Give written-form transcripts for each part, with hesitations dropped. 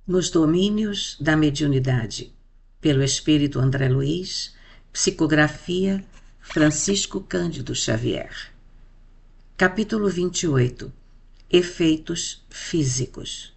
Nos domínios da mediunidade, pelo espírito André Luiz, psicografia Francisco Cândido Xavier. Capítulo 28. Efeitos físicos.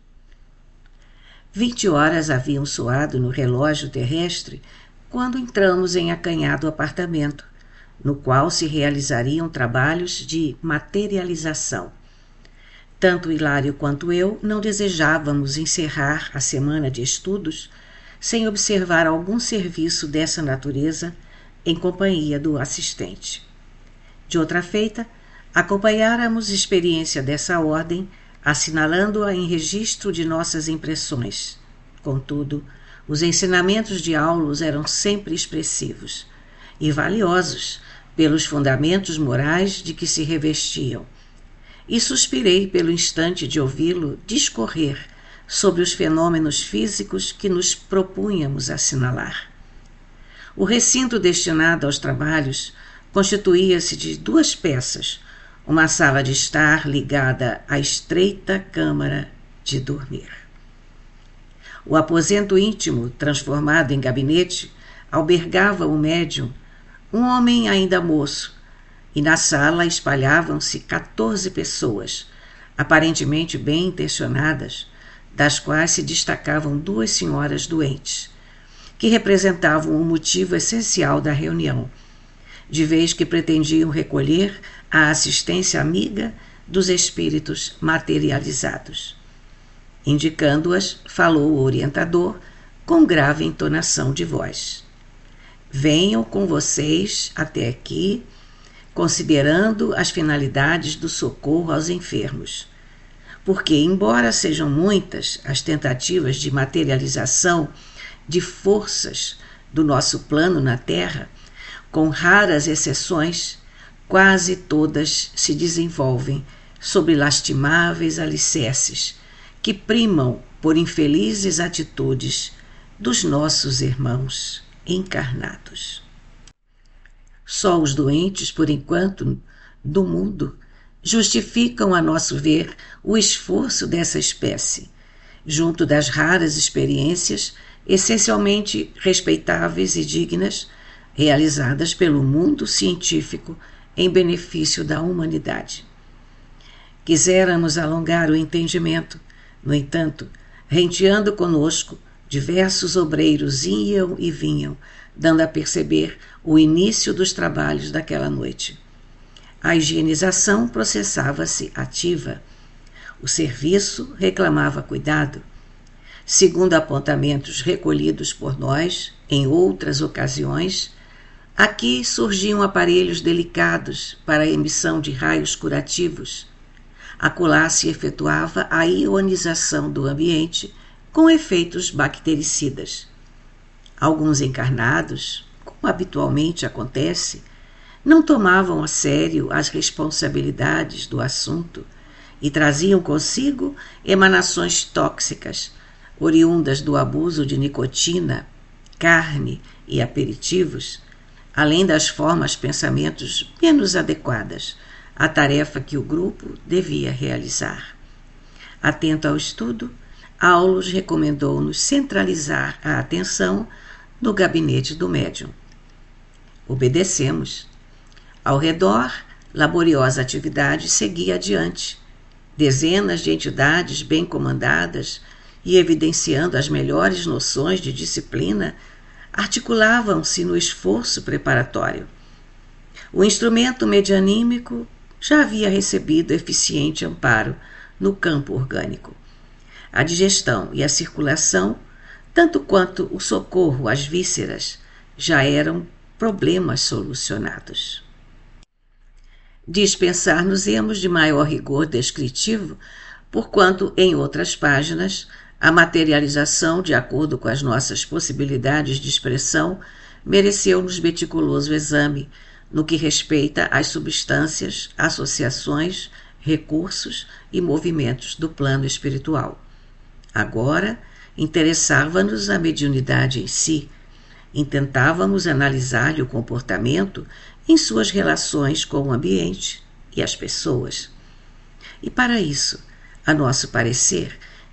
20 horas haviam soado no relógio terrestre quando entramos em acanhado apartamento, no qual se realizariam trabalhos de materialização. Tanto Hilário quanto eu não desejávamos encerrar a semana de estudos sem observar algum serviço dessa natureza em companhia do assistente. De outra feita, acompanháramos experiência dessa ordem, assinalando-a em registro de nossas impressões. Contudo, os ensinamentos de Aulus eram sempre expressivos e valiosos pelos fundamentos morais de que se revestiam, e suspirei pelo instante de ouvi-lo discorrer sobre os fenômenos físicos que nos propunhamos assinalar. O recinto destinado aos trabalhos constituía-se de 2 peças, uma sala de estar ligada à estreita câmara de dormir. O aposento íntimo, transformado em gabinete, albergava o médium, um homem ainda moço, e na sala espalhavam-se 14 pessoas, aparentemente bem intencionadas, das quais se destacavam 2 senhoras doentes, que representavam o motivo essencial da reunião, de vez que pretendiam recolher a assistência amiga dos espíritos materializados. Indicando-as, falou o orientador com grave entonação de voz. Venham com vocês até aqui, considerando as finalidades do socorro aos enfermos, porque, embora sejam muitas as tentativas de materialização de forças do nosso plano na Terra, com raras exceções, quase todas se desenvolvem sobre lastimáveis alicerces que primam por infelizes atitudes dos nossos irmãos encarnados. Só os doentes, por enquanto, do mundo, justificam, a nosso ver, o esforço dessa espécie, junto das raras experiências, essencialmente respeitáveis e dignas, realizadas pelo mundo científico em benefício da humanidade. Quiséramos alongar o entendimento, no entanto, renteando conosco, diversos obreiros iam e vinham, dando a perceber o início dos trabalhos daquela noite. A higienização processava-se ativa. O serviço reclamava cuidado. Segundo apontamentos recolhidos por nós em outras ocasiões, aqui surgiam aparelhos delicados para a emissão de raios curativos. Acolá se efetuava a ionização do ambiente com efeitos bactericidas. Alguns encarnados, como habitualmente acontece, não tomavam a sério as responsabilidades do assunto e traziam consigo emanações tóxicas, oriundas do abuso de nicotina, carne e aperitivos, além das formas pensamentos menos adequadas à tarefa que o grupo devia realizar. Atento ao estudo, Aulus recomendou-nos centralizar a atenção no gabinete do médium. Obedecemos. Ao redor, laboriosa atividade seguia adiante. Dezenas de entidades bem comandadas e evidenciando as melhores noções de disciplina articulavam-se no esforço preparatório. O instrumento medianímico já havia recebido eficiente amparo no campo orgânico. A digestão e a circulação, tanto quanto o socorro às vísceras, já eram problemas solucionados. Dispensar-nos-emos de maior rigor descritivo, porquanto, em outras páginas, a materialização, de acordo com as nossas possibilidades de expressão, mereceu-nos meticuloso exame, no que respeita às substâncias, associações, recursos e movimentos do plano espiritual. Agora, interessava-nos a mediunidade em si. Intentávamos analisar-lhe o comportamento em suas relações com o ambiente e as pessoas. E para isso, a nosso parecer,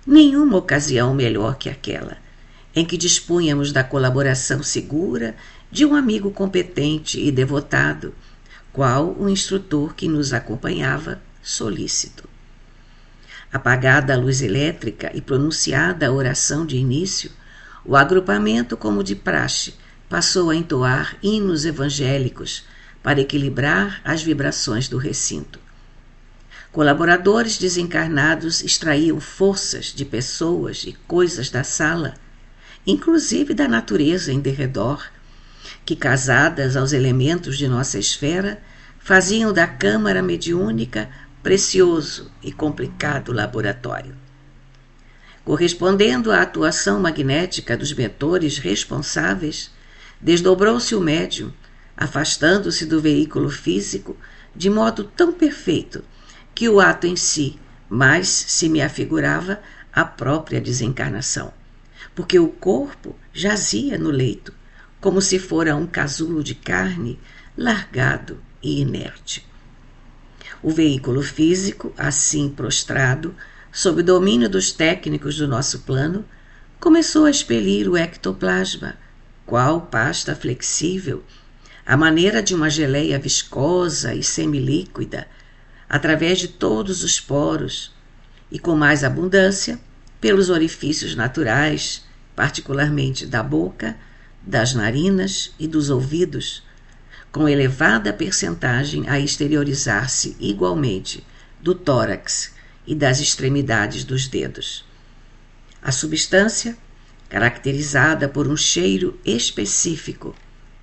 Nenhuma ocasião melhor que aquela, em que dispunhamos da colaboração segura de um amigo competente e devotado, qual o instrutor que nos acompanhava, solícito. Apagada a luz elétrica e pronunciada a oração de início, o agrupamento, como de praxe, passou a entoar hinos evangélicos para equilibrar as vibrações do recinto. Colaboradores desencarnados extraíam forças de pessoas e coisas da sala, inclusive da natureza em derredor, que, casadas aos elementos de nossa esfera, faziam da câmara mediúnica precioso e complicado laboratório. Correspondendo à atuação magnética dos mentores responsáveis, desdobrou-se o médium, afastando-se do veículo físico de modo tão perfeito que o ato em si mais se me afigurava a própria desencarnação, porque o corpo jazia no leito, como se fora um casulo de carne largado e inerte. O veículo físico, assim prostrado, sob o domínio dos técnicos do nosso plano, começou a expelir o ectoplasma, qual pasta flexível, à maneira de uma geleia viscosa e semilíquida, através de todos os poros, e com mais abundância pelos orifícios naturais, particularmente da boca, das narinas e dos ouvidos, com elevada percentagem a exteriorizar-se igualmente do tórax e das extremidades dos dedos. A substância, caracterizada por um cheiro específico,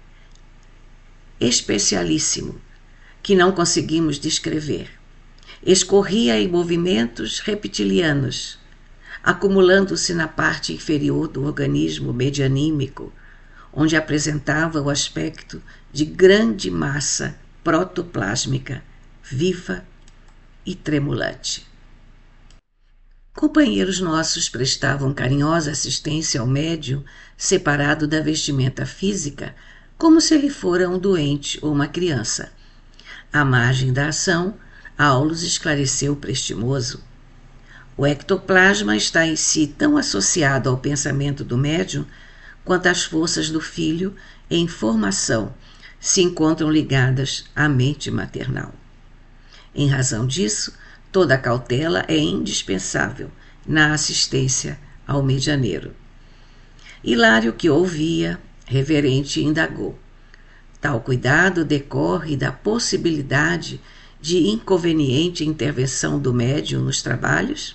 especialíssimo, que não conseguimos descrever, escorria em movimentos reptilianos, acumulando-se na parte inferior do organismo medianímico, onde apresentava o aspecto de grande massa protoplásmica, viva e tremulante. Companheiros nossos prestavam carinhosa assistência ao médium separado da vestimenta física, como se ele fora um doente ou uma criança. À margem da ação, Aulus esclareceu prestimoso. O ectoplasma está em si tão associado ao pensamento do médium quanto as forças do filho em formação se encontram ligadas à mente maternal. Em razão disso, toda a cautela é indispensável na assistência ao medianeiro. Hilário, que ouvia, reverente, indagou. Tal cuidado decorre da possibilidade de inconveniente intervenção do médium nos trabalhos?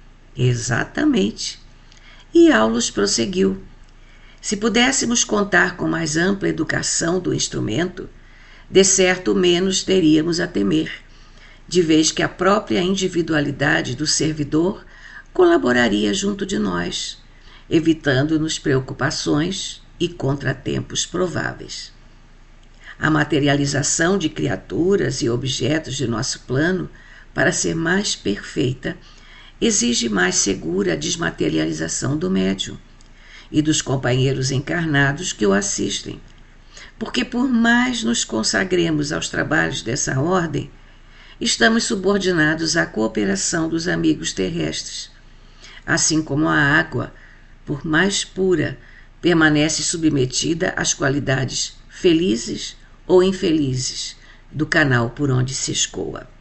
Exatamente. E Aulus prosseguiu. Se pudéssemos contar com mais ampla educação do instrumento, de certo menos teríamos a temer, de vez que a própria individualidade do servidor colaboraria junto de nós, evitando-nos preocupações e contratempos prováveis. A materialização de criaturas e objetos de nosso plano, para ser mais perfeita, exige mais segura desmaterialização do médium e dos companheiros encarnados que o assistem, porque por mais nos consagremos aos trabalhos dessa ordem, estamos subordinados à cooperação dos amigos terrestres, assim como a água, por mais pura, permanece submetida às qualidades felizes ou infelizes do canal por onde se escoa.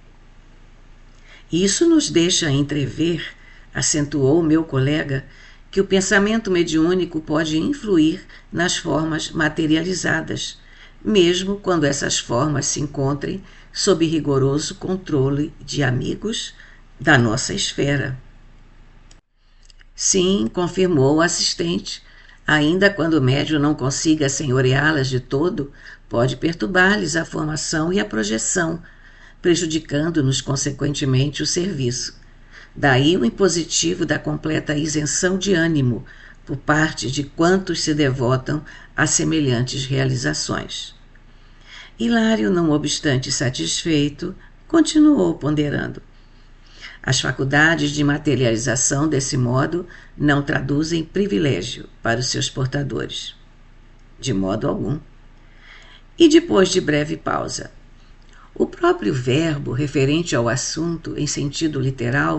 Isso nos deixa entrever, acentuou meu colega, que o pensamento mediúnico pode influir nas formas materializadas, mesmo quando essas formas se encontrem sob rigoroso controle de amigos da nossa esfera. Sim, confirmou o assistente, ainda quando o médium não consiga senhoreá-las de todo, pode perturbar-lhes a formação e a projeção, prejudicando-nos consequentemente o serviço. Daí o impositivo da completa isenção de ânimo por parte de quantos se devotam a semelhantes realizações. Hilário, não obstante satisfeito, continuou ponderando. As faculdades de materialização desse modo não traduzem privilégio para os seus portadores. De modo algum. E depois de breve pausa. O próprio verbo referente ao assunto em sentido literal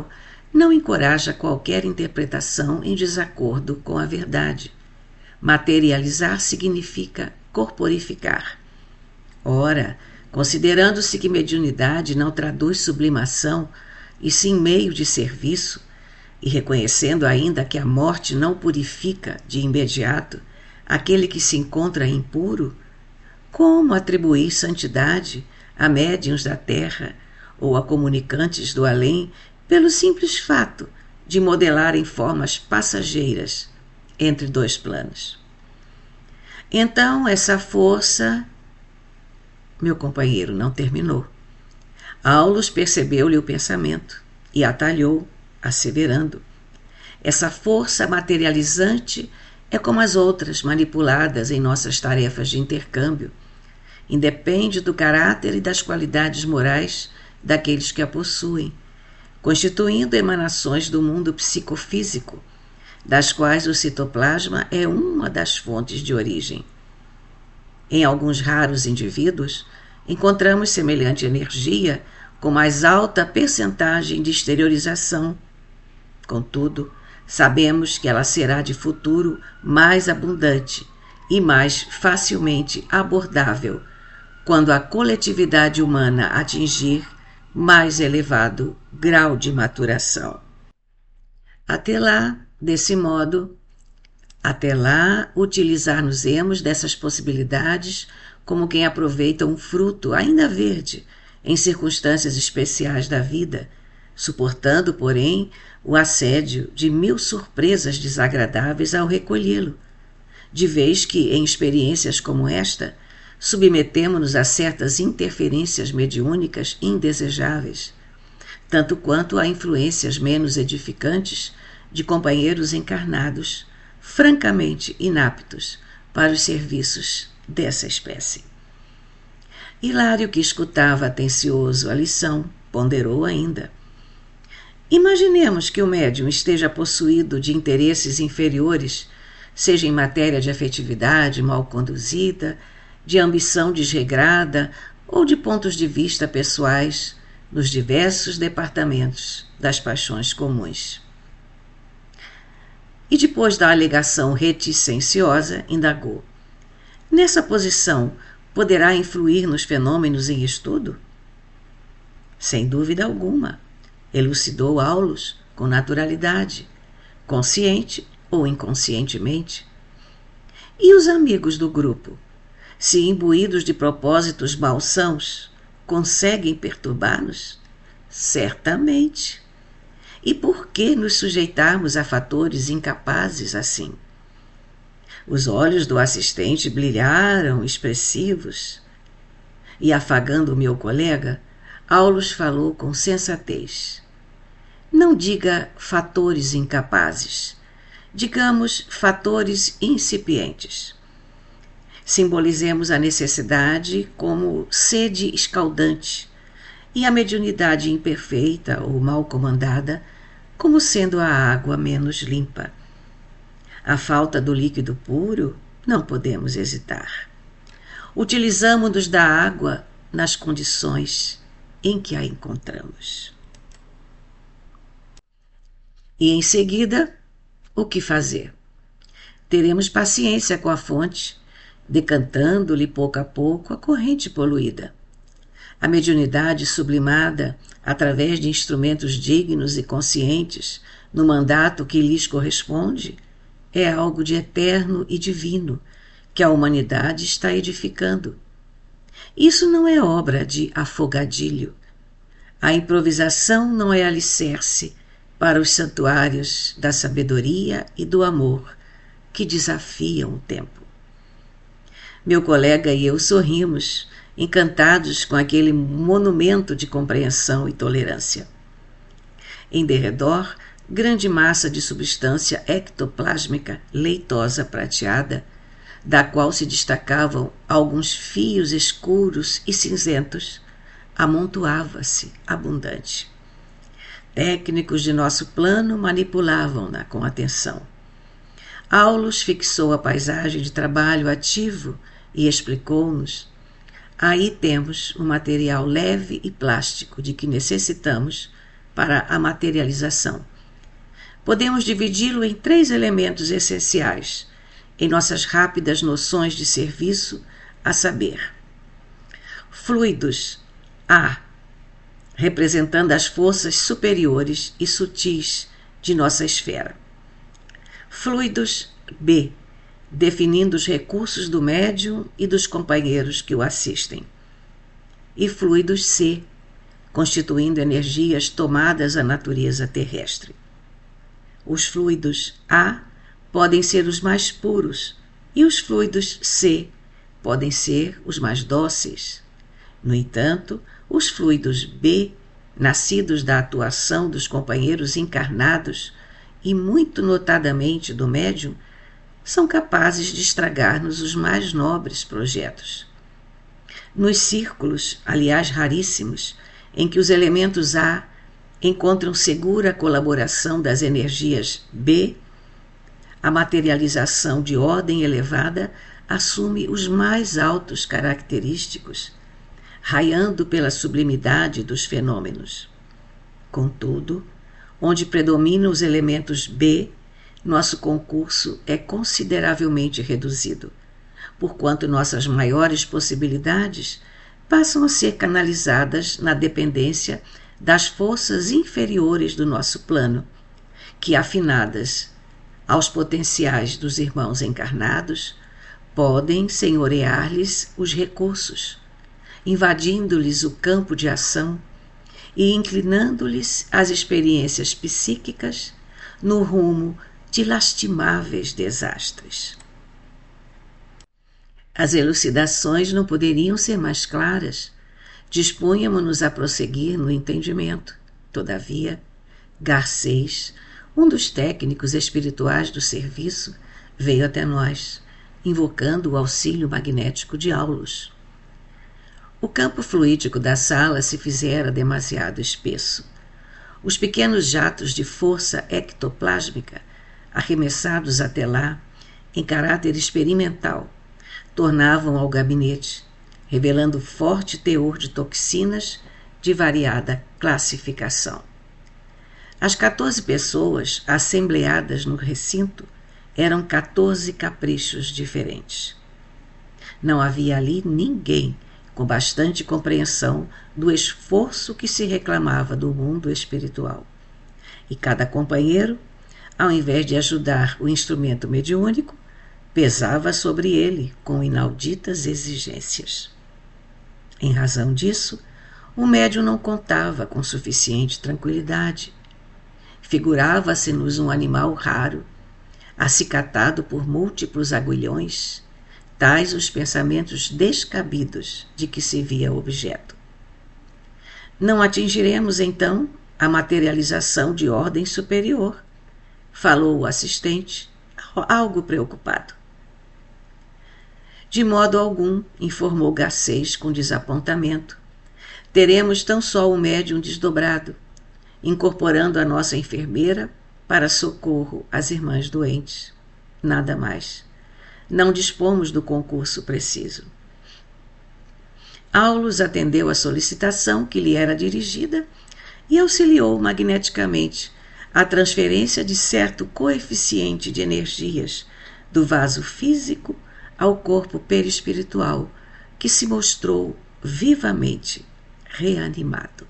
não encoraja qualquer interpretação em desacordo com a verdade. Materializar significa corporificar. Ora, considerando-se que mediunidade não traduz sublimação, e sim meio de serviço, e reconhecendo ainda que a morte não purifica de imediato aquele que se encontra impuro, como atribuir santidade a médiuns da terra ou a comunicantes do além pelo simples fato de modelarem formas passageiras entre dois planos? Então, essa força... Meu companheiro não terminou. Aulus percebeu-lhe o pensamento e atalhou, asseverando: essa força materializante é como as outras manipuladas em nossas tarefas de intercâmbio. Independe do caráter e das qualidades morais daqueles que a possuem, constituindo emanações do mundo psicofísico, das quais o citoplasma é uma das fontes de origem. Em alguns raros indivíduos, encontramos semelhante energia com mais alta percentagem de exteriorização. Contudo, sabemos que ela será de futuro mais abundante e mais facilmente abordável quando a coletividade humana atingir mais elevado grau de maturação. Até lá, utilizar-nos-emos dessas possibilidades como quem aproveita um fruto ainda verde em circunstâncias especiais da vida, suportando, porém, o assédio de 1000 surpresas desagradáveis ao recolhê-lo, de vez que, em experiências como esta, submetemo-nos a certas interferências mediúnicas indesejáveis, tanto quanto a influências menos edificantes de companheiros encarnados, francamente inaptos para os serviços dessa espécie. Hilário, que escutava atencioso a lição, ponderou ainda: imaginemos que o médium esteja possuído de interesses inferiores, seja em matéria de afetividade mal conduzida, de ambição desregrada ou de pontos de vista pessoais nos diversos departamentos das paixões comuns. E depois da alegação reticenciosa, indagou: nessa posição, poderá influir nos fenômenos em estudo? Sem dúvida alguma, elucidou Aulus com naturalidade, consciente ou inconscientemente. E os amigos do grupo, se imbuídos de propósitos malsãos, conseguem perturbar-nos? Certamente. E por que nos sujeitarmos a fatores incapazes assim? Os olhos do assistente brilharam expressivos e, afagando o meu colega, Aulus falou com sensatez: não diga fatores incapazes, digamos fatores incipientes. Simbolizemos a necessidade como sede escaldante e a mediunidade imperfeita ou mal comandada como sendo a água menos limpa. A falta do líquido puro, não podemos hesitar. Utilizamo-nos da água nas condições em que a encontramos. E em seguida, o que fazer? Teremos paciência com a fonte, decantando-lhe pouco a pouco a corrente poluída. A mediunidade sublimada, através de instrumentos dignos e conscientes, no mandato que lhes corresponde, é algo de eterno e divino que a humanidade está edificando. Isso não é obra de afogadilho. A improvisação não é alicerce para os santuários da sabedoria e do amor que desafiam o tempo. Meu colega e eu sorrimos, encantados com aquele monumento de compreensão e tolerância. Em derredor, grande massa de substância ectoplásmica leitosa prateada, da qual se destacavam alguns fios escuros e cinzentos, amontoava-se abundante. Técnicos de nosso plano manipulavam-na com atenção. Aulus fixou a paisagem de trabalho ativo e explicou-nos: aí temos o material leve e plástico de que necessitamos para a materialização. Podemos dividi-lo em 3 elementos essenciais em nossas rápidas noções de serviço, a saber: fluidos A, representando as forças superiores e sutis de nossa esfera. Fluidos B, definindo os recursos do médium e dos companheiros que o assistem. E fluidos C, constituindo energias tomadas à natureza terrestre. Os fluidos A podem ser os mais puros e os fluidos C podem ser os mais dóceis. No entanto, os fluidos B, nascidos da atuação dos companheiros encarnados e muito notadamente do médium, são capazes de estragar-nos os mais nobres projetos. Nos círculos, aliás raríssimos, em que os elementos A encontram segura colaboração das energias B, a materialização de ordem elevada assume os mais altos característicos, raiando pela sublimidade dos fenômenos. Contudo, onde predominam os elementos B, nosso concurso é consideravelmente reduzido, porquanto nossas maiores possibilidades passam a ser canalizadas na dependência das forças inferiores do nosso plano, que, afinadas aos potenciais dos irmãos encarnados, podem senhorear-lhes os recursos, invadindo-lhes o campo de ação e inclinando-lhes as experiências psíquicas no rumo de lastimáveis desastres. As elucidações não poderiam ser mais claras. Dispunhamos-nos a prosseguir no entendimento. Todavia, Garcês, um dos técnicos espirituais do serviço, veio até nós, invocando o auxílio magnético de Aulus. O campo fluídico da sala se fizera demasiado espesso. Os pequenos jatos de força ectoplásmica, arremessados até lá, em caráter experimental, tornavam ao gabinete, revelando forte teor de toxinas de variada classificação. As 14 pessoas assembleadas no recinto eram 14 caprichos diferentes. Não havia ali ninguém com bastante compreensão do esforço que se reclamava do mundo espiritual. E cada companheiro, ao invés de ajudar o instrumento mediúnico, pesava sobre ele com inauditas exigências. Em razão disso, o médium não contava com suficiente tranquilidade. Figurava-se-nos um animal raro, acicatado por múltiplos aguilhões, tais os pensamentos descabidos de que se via objeto. Não atingiremos, então, a materialização de ordem superior, falou o assistente, algo preocupado. De modo algum, informou Garcês com desapontamento. Teremos tão só o médium desdobrado, incorporando a nossa enfermeira para socorro às irmãs doentes. Nada mais. Não dispomos do concurso preciso. Aulus atendeu à solicitação que lhe era dirigida e auxiliou magneticamente a transferência de certo coeficiente de energias do vaso físico ao corpo perispiritual, que se mostrou vivamente reanimado.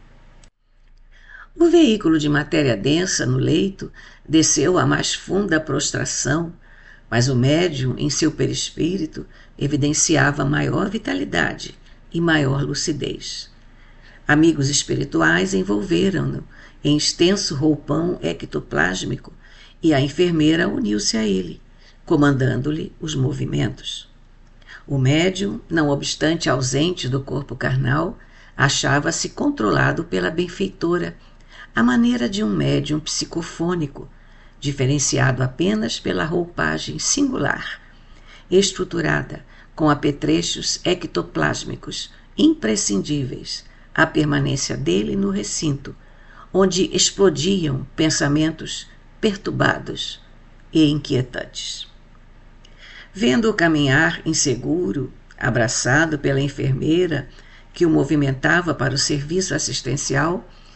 O veículo de matéria densa no leito desceu à mais funda prostração, mas o médium, em seu perispírito, evidenciava maior vitalidade e maior lucidez. Amigos espirituais envolveram-no em extenso roupão ectoplásmico e a enfermeira uniu-se a ele, comandando-lhe os movimentos. O médium, não obstante ausente do corpo carnal, achava-se controlado pela benfeitora, à maneira de um médium psicofônico, diferenciado apenas pela roupagem singular, estruturada com apetrechos ectoplásmicos imprescindíveis à permanência dele no recinto, onde explodiam pensamentos perturbados e inquietantes. Vendo-o caminhar inseguro, abraçado pela enfermeira que o movimentava para o serviço assistencial,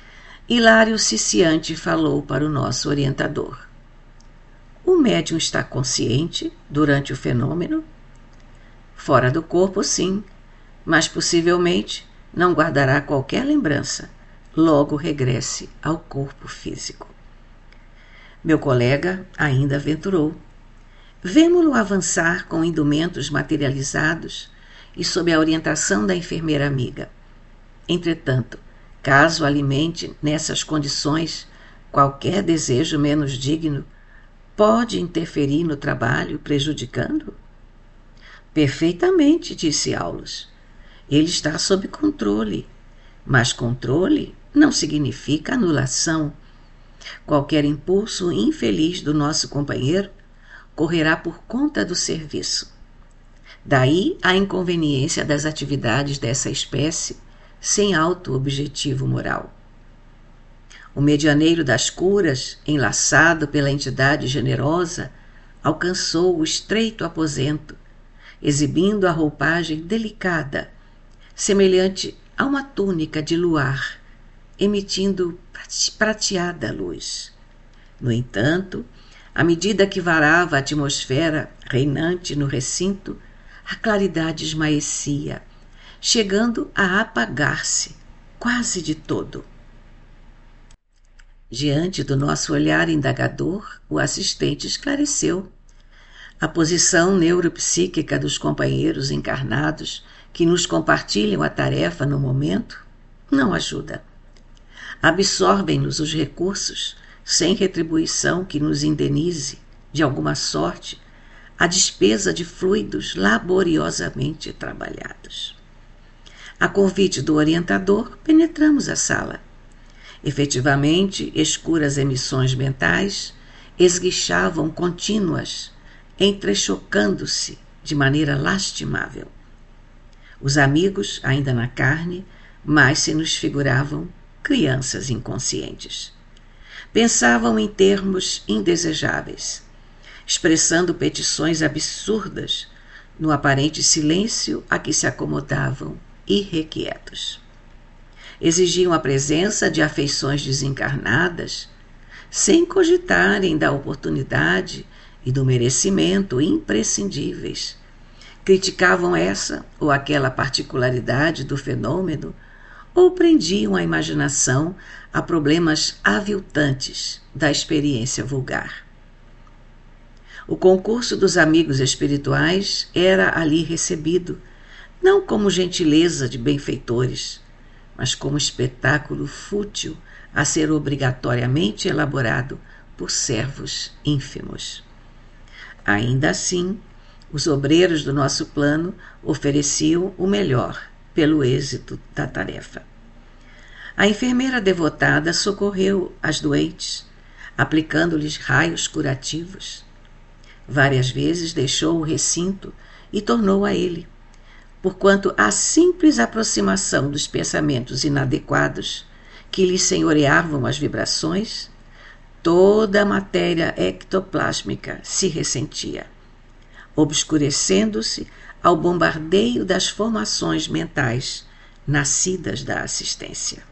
Hilário Ciciante falou para o nosso orientador. O médium está consciente durante o fenômeno? Fora do corpo, sim, mas possivelmente não guardará qualquer lembrança. Logo regresse ao corpo físico. Meu colega ainda aventurou. Vemo-lo avançar com indumentos materializados e sob a orientação da enfermeira amiga. Entretanto, caso alimente nessas condições qualquer desejo menos digno, pode interferir no trabalho, prejudicando? Perfeitamente, disse Aulus. Ele está sob controle, mas controle não significa anulação. Qualquer impulso infeliz do nosso companheiro correrá por conta do serviço. Daí a inconveniência das atividades dessa espécie sem alto objetivo moral. O medianeiro das curas, enlaçado pela entidade generosa, alcançou o estreito aposento, exibindo a roupagem delicada, semelhante a uma túnica de luar, emitindo prateada luz. No entanto, à medida que varava a atmosfera reinante no recinto, a claridade esmaecia, chegando a apagar-se quase de todo. Diante do nosso olhar indagador, o assistente esclareceu. A posição neuropsíquica dos companheiros encarnados que nos compartilham a tarefa no momento não ajuda. Absorvem-nos os recursos sem retribuição que nos indenize, de alguma sorte, a despesa de fluidos laboriosamente trabalhados. A convite do orientador, penetramos a sala. Efetivamente, escuras emissões mentais esguichavam contínuas, entrechocando-se de maneira lastimável. Os amigos, ainda na carne, mais se nos figuravam crianças inconscientes. Pensavam em termos indesejáveis, expressando petições absurdas no aparente silêncio a que se acomodavam irrequietos. Exigiam a presença de afeições desencarnadas, sem cogitarem da oportunidade e do merecimento imprescindíveis. Criticavam essa ou aquela particularidade do fenômeno ou prendiam a imaginação a problemas aviltantes da experiência vulgar. O concurso dos amigos espirituais era ali recebido, não como gentileza de benfeitores, mas como espetáculo fútil a ser obrigatoriamente elaborado por servos ínfimos. Ainda assim, os obreiros do nosso plano ofereciam o melhor pelo êxito da tarefa. A enfermeira devotada socorreu as doentes, aplicando-lhes raios curativos. Várias vezes deixou o recinto e tornou a ele, porquanto a simples aproximação dos pensamentos inadequados que lhe senhoreavam as vibrações, toda a matéria ectoplásmica se ressentia, obscurecendo-se ao bombardeio das formações mentais nascidas da assistência.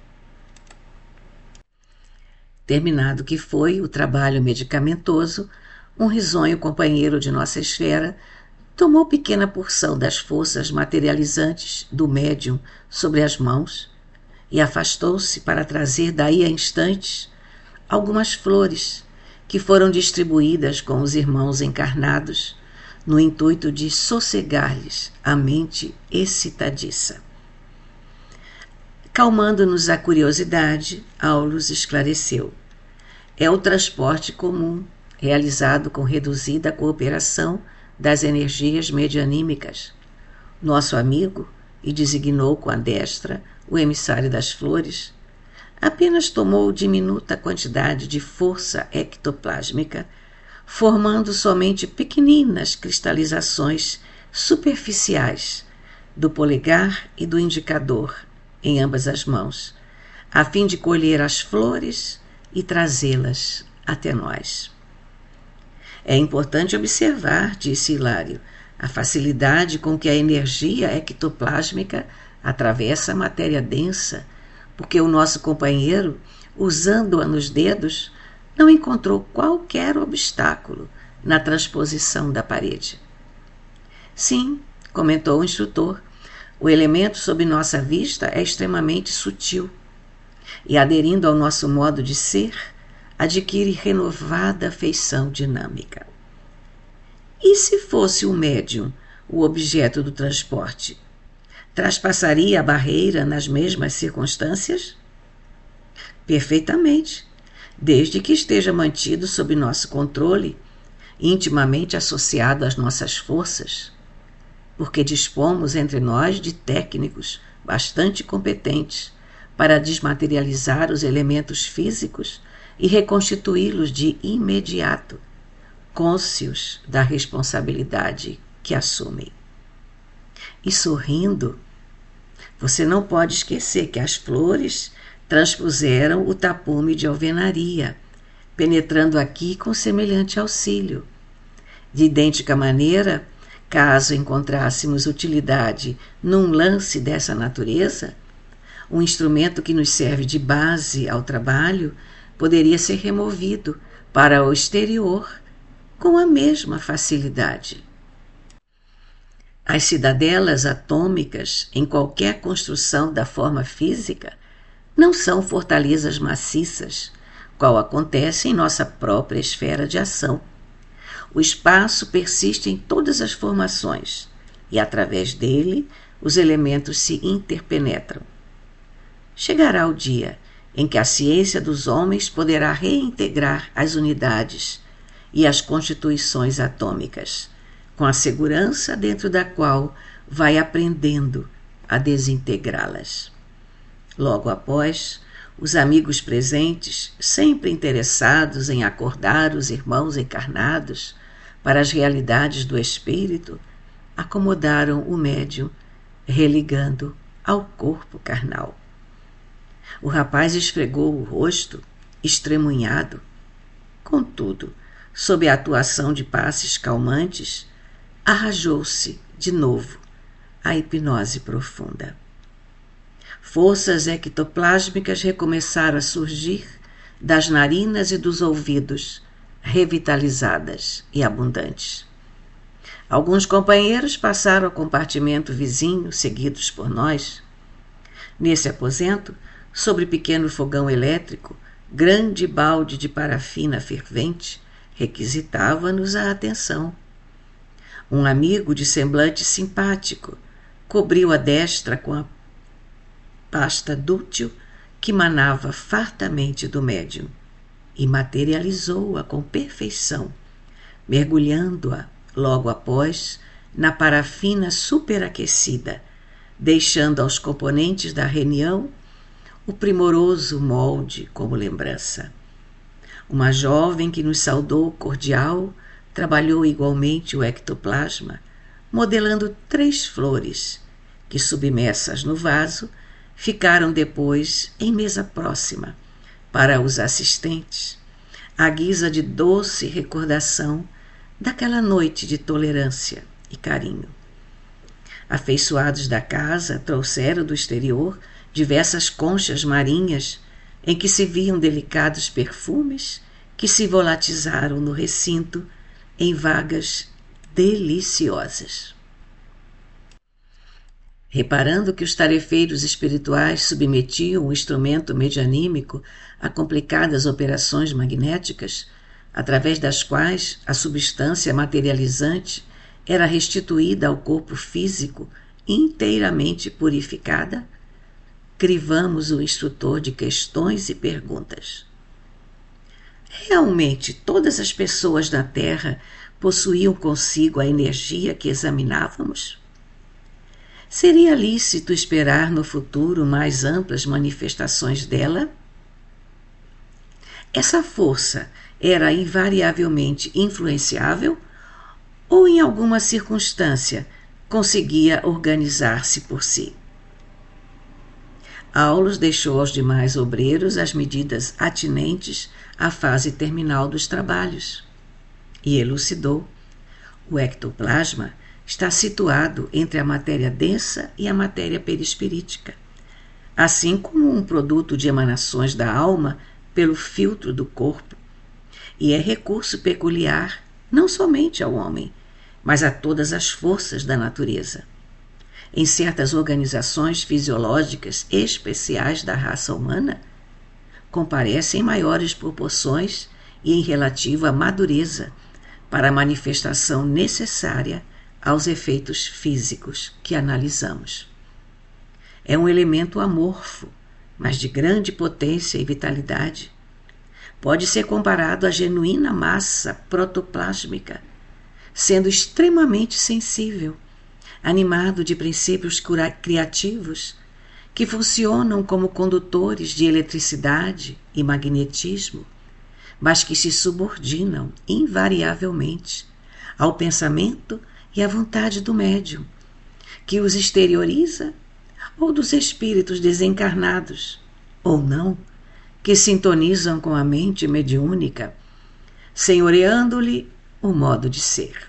Terminado que foi o trabalho medicamentoso, um risonho companheiro de nossa esfera tomou pequena porção das forças materializantes do médium sobre as mãos e afastou-se para trazer daí a instantes algumas flores que foram distribuídas com os irmãos encarnados no intuito de sossegar-lhes a mente excitadiça. Calmando-nos a curiosidade, Aulus esclareceu. É o transporte comum, realizado com reduzida cooperação das energias medianímicas. Nosso amigo, e designou com a destra o emissário das flores, apenas tomou diminuta quantidade de força ectoplásmica, formando somente pequeninas cristalizações superficiais do polegar e do indicador em ambas as mãos, a fim de colher as flores e trazê-las até nós. É importante observar, disse Hilário, a facilidade com que a energia ectoplásmica atravessa a matéria densa, porque o nosso companheiro usando-a nos dedos, não encontrou qualquer obstáculo na transposição da parede. Sim, comentou o instrutor, o elemento sob nossa vista é extremamente sutil e, aderindo ao nosso modo de ser, adquire renovada feição dinâmica. E se fosse o médium o objeto do transporte? Traspassaria a barreira nas mesmas circunstâncias? Perfeitamente, desde que esteja mantido sob nosso controle, intimamente associado às nossas forças, porque dispomos entre nós de técnicos bastante competentes para desmaterializar os elementos físicos e reconstituí-los de imediato, cônscios da responsabilidade que assumem. E sorrindo, você não pode esquecer que as flores transpuseram o tapume de alvenaria, penetrando aqui com semelhante auxílio. De idêntica maneira, caso encontrássemos utilidade num lance dessa natureza, um instrumento que nos serve de base ao trabalho poderia ser removido para o exterior com a mesma facilidade. As cidadelas atômicas em qualquer construção da forma física não são fortalezas maciças, qual acontece em nossa própria esfera de ação. O espaço persiste em todas as formações e, através dele, os elementos se interpenetram. Chegará o dia em que a ciência dos homens poderá reintegrar as unidades e as constituições atômicas, com a segurança dentro da qual vai aprendendo a desintegrá-las. Logo após, os amigos presentes, sempre interessados em acordar os irmãos encarnados para as realidades do espírito, acomodaram o médium, religando ao corpo carnal. O rapaz esfregou o rosto, estremunhado. Contudo, sob a atuação de passes calmantes, arrajou-se de novo à hipnose profunda. Forças ectoplásmicas recomeçaram a surgir das narinas e dos ouvidos, revitalizadas e abundantes. Alguns companheiros passaram ao compartimento vizinho, seguidos por nós. Nesse aposento, sobre pequeno fogão elétrico, grande balde de parafina fervente requisitava-nos a atenção. Um amigo de semblante simpático cobriu a destra com a pasta dútil que manava fartamente do médium e materializou-a com perfeição, mergulhando-a, logo após, na parafina superaquecida, deixando aos componentes da reunião o primoroso molde como lembrança. Uma jovem que nos saudou cordial trabalhou igualmente o ectoplasma, modelando 3 flores, que, submersas no vaso, ficaram depois em mesa próxima, para os assistentes, à guisa de doce recordação daquela noite de tolerância e carinho. Afeiçoados da casa, trouxeram do exterior diversas conchas marinhas em que se viam delicados perfumes que se volatizaram no recinto em vagas deliciosas. Reparando que os tarefeiros espirituais submetiam o instrumento medianímico a complicadas operações magnéticas, através das quais a substância materializante era restituída ao corpo físico inteiramente purificada, crivamos o instrutor de questões e perguntas. Realmente todas as pessoas da Terra possuíam consigo a energia que examinávamos? Seria lícito esperar no futuro mais amplas manifestações dela? Essa força era invariavelmente influenciável ou em alguma circunstância conseguia organizar-se por si? Aulos deixou aos demais obreiros as medidas atinentes à fase terminal dos trabalhos e elucidou: o ectoplasma está situado entre a matéria densa e a matéria perispirítica, assim como um produto de emanações da alma pelo filtro do corpo, e é recurso peculiar não somente ao homem, mas a todas as forças da natureza. Em certas organizações fisiológicas especiais da raça humana, comparece em maiores proporções e em relativa madureza para a manifestação necessária aos efeitos físicos que analisamos. É um elemento amorfo, mas de grande potência e vitalidade. Pode ser comparado à genuína massa protoplásmica, sendo extremamente sensível, animado de princípios criativos que funcionam como condutores de eletricidade e magnetismo, mas que se subordinam invariavelmente ao pensamento e à vontade do médium, que os exterioriza, ou dos espíritos desencarnados, ou não, que sintonizam com a mente mediúnica, senhoreando-lhe o modo de ser.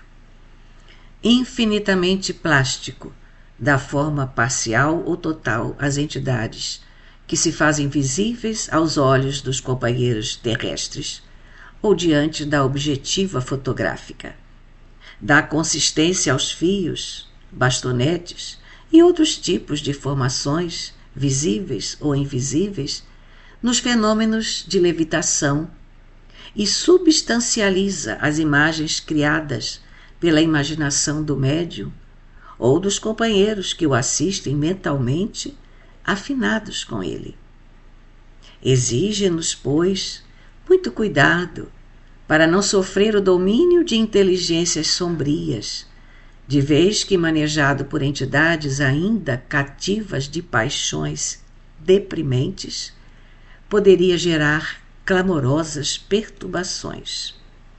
Infinitamente plástico, dá forma parcial ou total às entidades que se fazem visíveis aos olhos dos companheiros terrestres ou diante da objetiva fotográfica. Dá consistência aos fios, bastonetes e outros tipos de formações, visíveis ou invisíveis, nos fenômenos de levitação e substancializa as imagens criadas pela imaginação do médium ou dos companheiros que o assistem mentalmente, afinados com ele. Exige-nos, pois, muito cuidado para não sofrer o domínio de inteligências sombrias, de vez que manejado por entidades ainda cativas de paixões deprimentes, poderia gerar clamorosas perturbações.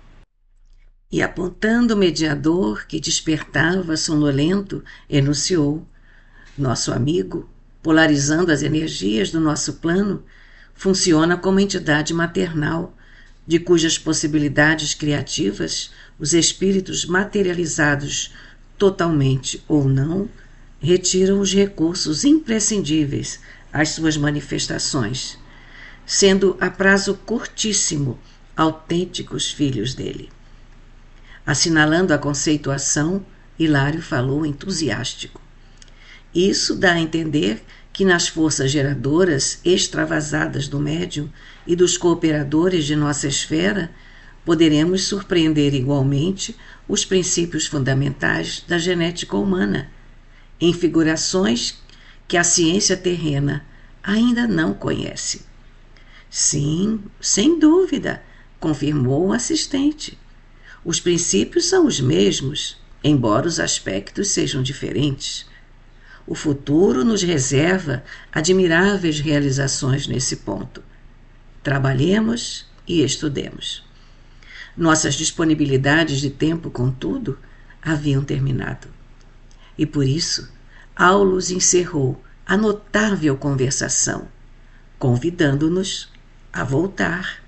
E apontando o mediador que despertava sonolento, enunciou: nosso amigo, polarizando as energias do nosso plano, funciona como entidade maternal, de cujas possibilidades criativas os espíritos materializados totalmente ou não retiram os recursos imprescindíveis às suas manifestações, sendo a prazo curtíssimo autênticos filhos dele. Assinalando a conceituação, Hilário falou entusiástico. Isso dá a entender que nas forças geradoras extravasadas do médium e dos cooperadores de nossa esfera, poderemos surpreender igualmente os princípios fundamentais da genética humana, em figurações que a ciência terrena ainda não conhece. Sim, sem dúvida, confirmou o assistente. Os princípios são os mesmos, embora os aspectos sejam diferentes. O futuro nos reserva admiráveis realizações nesse ponto. Trabalhemos e estudemos. Nossas disponibilidades de tempo, contudo, haviam terminado. E por isso, Aulus encerrou a notável conversação, convidando-nos a voltar